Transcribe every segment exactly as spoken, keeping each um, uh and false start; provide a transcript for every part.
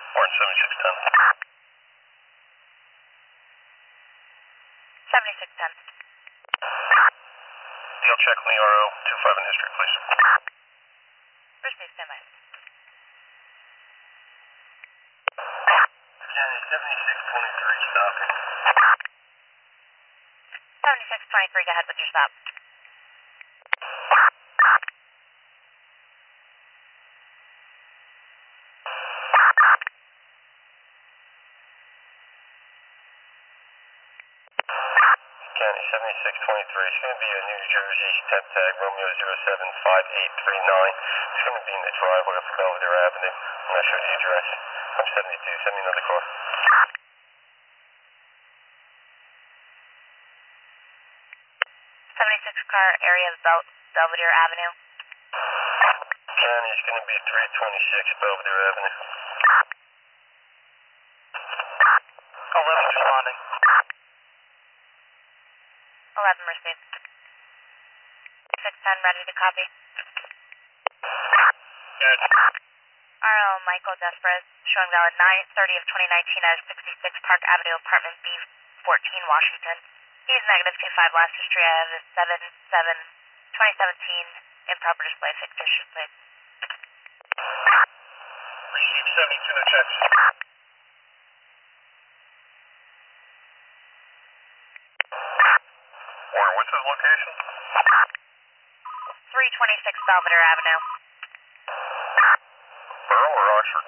Orange seventy-six ten. seventy-six ten. Deal check on the R O, two five in history, please. First base, stand by. County seventy-six twenty-three, stopping. seventy-six twenty-three, go ahead with your stop. County seventy-six twenty-three, it's going to be a New Jersey temp tag, Romeo zero seven five eight three nine. It's going to be in the driveway of Belvedere Avenue. I'm not sure the address. I'm seventy-two, send me another car. seventy-six car area of Bel Belvedere Avenue. County is going to be three twenty-six Belvedere Avenue. eleven responding. eleven received. six ten ready to copy. Good. R L Michael Desprez, showing valid nine thirty of twenty nineteen at sixty-six Park Avenue, apartment B fourteen, Washington. He's negative two five last history. I have a seven seven twenty seventeen improper display fictitious plate. Received seventy-two, no checks. Warren, what's his location? three twenty-six Belvedere Avenue. Borough or Oxford?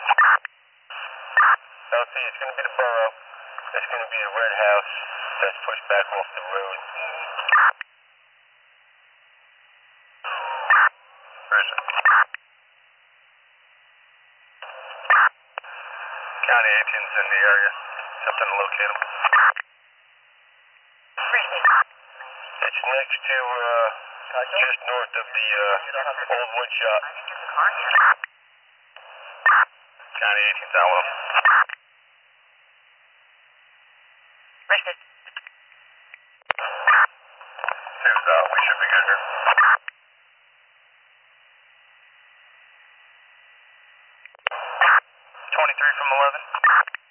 L T, it's going to be the Borough. It's going to be a red house that's pushed back off the road. Where is it? County eighteen's in the area. Something to locate him. Received. It's next to, uh, just north of the, uh, old wood shop. County eighteen's out low. Received. Two's out. We should be good here. twenty-three from eleven.